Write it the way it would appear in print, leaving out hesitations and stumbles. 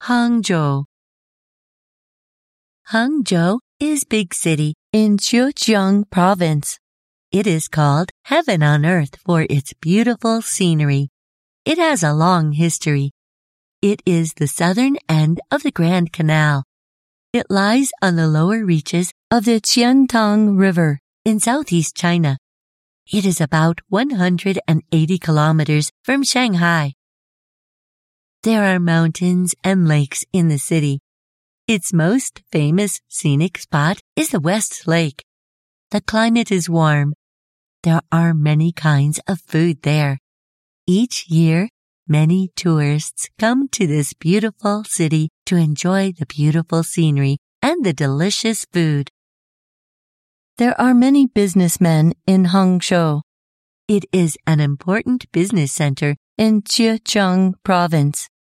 Hangzhou. Hangzhou is big city in Zhejiang province. It is called heaven on earth for its beautiful scenery. It has a long history. It is the southern end of the Grand Canal. It lies on the lower reaches of the Qiantang River in southeast China. It is about 180 kilometers from Shanghai. There are mountains and lakes in the city. Its most famous scenic spot is the West Lake. The climate is warm. There are many kinds of food there. Each year, many tourists come to this beautiful city to enjoy the beautiful scenery and the delicious food. There are many businessmen in Hangzhou. It is an important business center in Zhejiang province.